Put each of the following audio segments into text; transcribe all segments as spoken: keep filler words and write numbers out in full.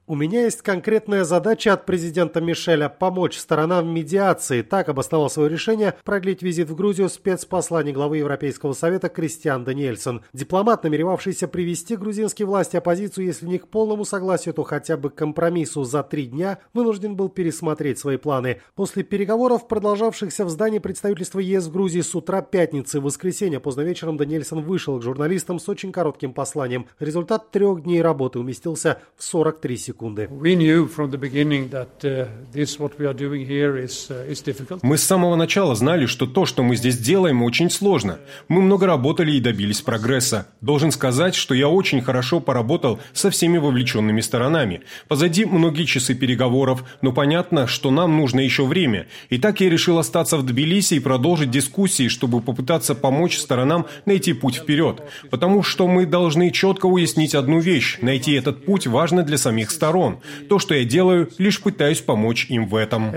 У меня есть конкретная задача от президента Мишеля помочь сторонам в медиации. Так обосновал свое решение продлить визит в Грузию спецпосланник главы Европейского совета Кристиан Даниэльсон. Дипломат, намеревавшийся привести грузинские власти оппозицию, если не к полному согласию, то хотя бы к компромиссу за три дня, вынужден был пересмотреть свои планы. После переговоров, продолжавшихся в здании представительства ЕС в Грузии с утра пятницы, в воскресенье поздно вечером Даниэльсон вышел к журналистам с очень коротким посланием. Результат трех дней работы уместился в сорок три секунды. Мы с самого начала знали, что то, что мы здесь делаем, очень сложно. Мы много работали и добились прогресса. Должен сказать, что я очень хорошо поработал со всеми вовлеченными сторонами. Позади многие часы переговоров, но понятно, что нам нужно еще время. И так я решил остаться в Тбилиси и продолжить дискуссии, чтобы попытаться помочь сторонам найти путь вперед. Потому что мы должны четко уяснить одну вещь. Найти этот путь важно для самих сторон. То, что я делаю, лишь пытаюсь помочь им в этом.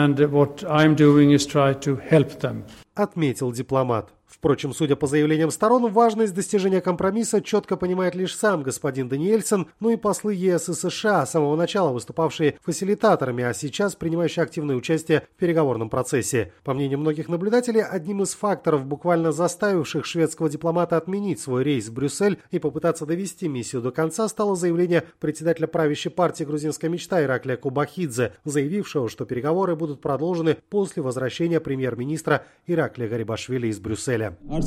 Отметил дипломат. Впрочем, судя по заявлениям сторон, важность достижения компромисса четко понимает лишь сам господин Даниэльсон, ну и послы ЕС и США, с самого начала выступавшие фасилитаторами, а сейчас принимающие активное участие в переговорном процессе. По мнению многих наблюдателей, одним из факторов, буквально заставивших шведского дипломата отменить свой рейс в Брюссель и попытаться довести миссию до конца, стало заявление председателя правящей партии «Грузинская мечта» Ираклия Кубахидзе, заявившего, что переговоры будут продолжены после возвращения премьер-министра Ираклия Гарибашвили из Брюсселя.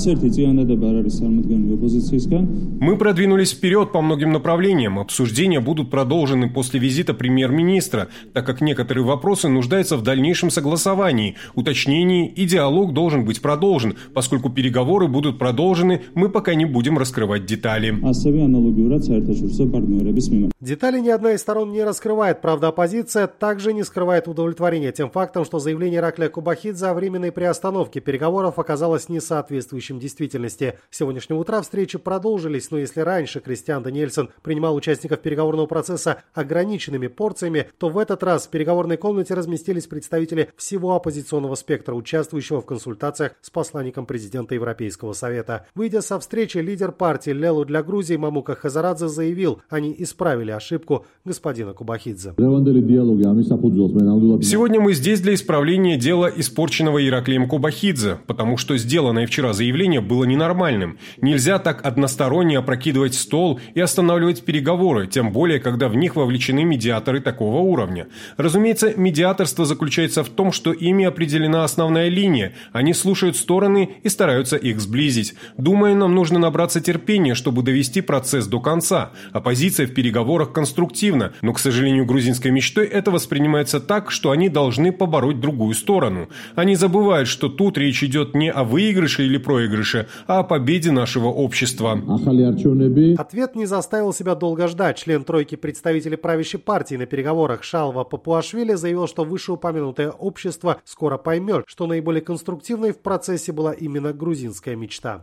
Мы продвинулись вперед по многим направлениям. Обсуждения будут продолжены после визита премьер-министра, так как некоторые вопросы нуждаются в дальнейшем согласовании, уточнении, и диалог должен быть продолжен. Поскольку переговоры будут продолжены, мы пока не будем раскрывать детали. Детали ни одна из сторон не раскрывает. Правда, оппозиция также не скрывает удовлетворения тем фактом, что заявление Ираклия Кубахидзе о временной приостановке переговоров оказалось несоответствующим соответствующим действительности. С сегодняшнего утра встречи продолжились, но если раньше Кристиан Даниэльсон принимал участников переговорного процесса ограниченными порциями, то в этот раз в переговорной комнате разместились представители всего оппозиционного спектра, участвующего в консультациях с посланником президента Европейского совета. Выйдя со встречи, лидер партии «Лелу для Грузии» Мамука Хазарадзе заявил, они исправили ошибку господина Кубахидзе. Сегодня мы здесь для исправления дела, испорченного Ираклием Кубахидзе, потому что сделанное вчера заявление было ненормальным. Нельзя так односторонне опрокидывать стол и останавливать переговоры, тем более, когда в них вовлечены медиаторы такого уровня. Разумеется, медиаторство заключается в том, что ими определена основная линия. Они слушают стороны и стараются их сблизить. Думаю, нам нужно набраться терпения, чтобы довести процесс до конца. Оппозиция в переговорах конструктивна, но, к сожалению, грузинской мечтой это воспринимается так, что они должны побороть другую сторону. Они забывают, что тут речь идет не о выигрыше или проигрыше, а о победе нашего общества. Ответ не заставил себя долго ждать. Член тройки представителей правящей партии на переговорах Шалва Папуашвили заявил, что вышеупомянутое общество скоро поймет, что наиболее конструктивной в процессе была именно грузинская мечта.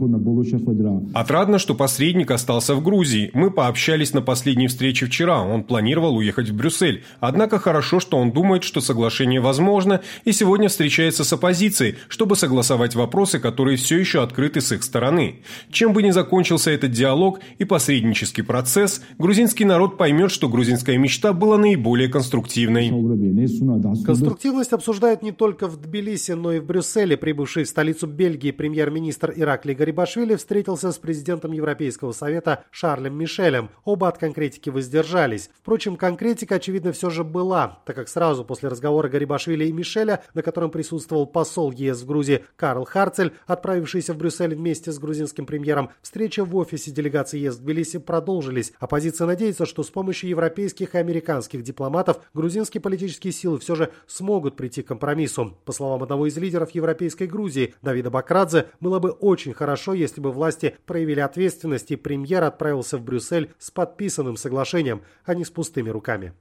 Отрадно, что посредник остался в Грузии. Мы пообщались на последней встрече вчера. Он планировал уехать в Брюссель. Однако хорошо, что он думает, что соглашение возможно, и сегодня встречается с оппозицией, чтобы согласовать вопросы, которые все еще открыты с их стороны. Чем бы ни закончился этот диалог и посреднический процесс, грузинский народ поймет, что грузинская мечта была наиболее конструктивной. Конструктивность обсуждают не только в Тбилиси, но и в Брюсселе. Прибывший в столицу Бельгии премьер-министр Ираклий Гарибашвили встретился с президентом Европейского совета Шарлем Мишелем. Оба от конкретики воздержались. Впрочем, конкретика, очевидно, все же была, так как сразу после разговора Гарибашвили и Мишеля, на котором присутствовал посол ЕС в Грузии Карл Харцель, отправившийся в Брюссель вместе с грузинским премьером, встречи в офисе делегации ЕС в Тбилиси продолжились. Оппозиция надеется, что с помощью европейских и американских дипломатов грузинские политические силы все же смогут прийти к компромиссу. По словам одного из лидеров европейской Грузии, Давида Бакрадзе, было бы очень хорошо, если бы власти проявили ответственность и премьер отправился в Брюссель с подписанным соглашением, а не с пустыми руками.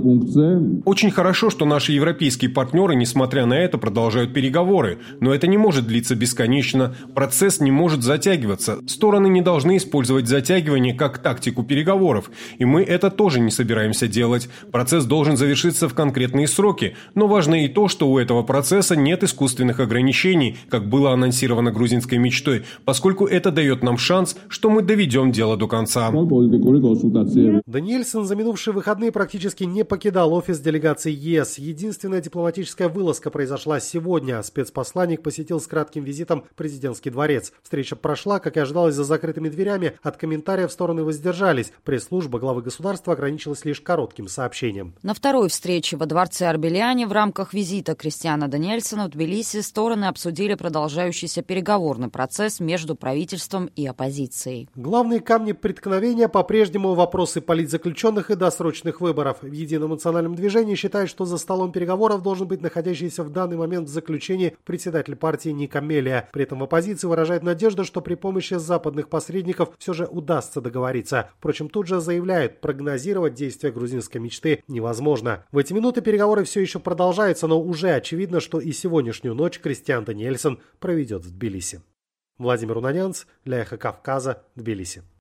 Очень хорошо, что наши европейские партнеры, несмотря на это, продолжают переговоры, но это не может может длиться бесконечно, процесс не может затягиваться. Стороны не должны использовать затягивание как тактику переговоров, и мы это тоже не собираемся делать. Процесс должен завершиться в конкретные сроки, но важно и то, что у этого процесса нет искусственных ограничений, как было анонсировано грузинской мечтой, поскольку это дает нам шанс, что мы доведем дело до конца. Даниэльсон за минувшие выходные практически не покидал офис делегации ЕС. Единственная дипломатическая вылазка произошла сегодня. Спецпосланник посетил с кратким визитом президентский дворец. Встреча прошла, как и ожидалось, за закрытыми дверями. От комментариев стороны воздержались. Пресс-служба главы государства ограничилась лишь коротким сообщением. На второй встрече во дворце Арбеляне в рамках визита Кристиана Даниэльсона в Тбилиси стороны обсудили продолжающийся переговорный процесс между правительством и оппозицией. Главные камни преткновения по-прежнему вопросы политзаключенных и досрочных выборов. В Едином национальном движении считают, что за столом переговоров должен быть находящийся в данный момент в заключении председатель партии Ника Мелия. При этом в оппозиции выражает надежду, что при помощи западных посредников все же удастся договориться. Впрочем, тут же заявляют, прогнозировать действия грузинской мечты невозможно. В эти минуты переговоры все еще продолжаются, но уже очевидно, что и сегодняшнюю ночь Кристиан Даниэльсон проведет в Тбилиси. Владимир Унанянц для Эхо Кавказа, Тбилиси.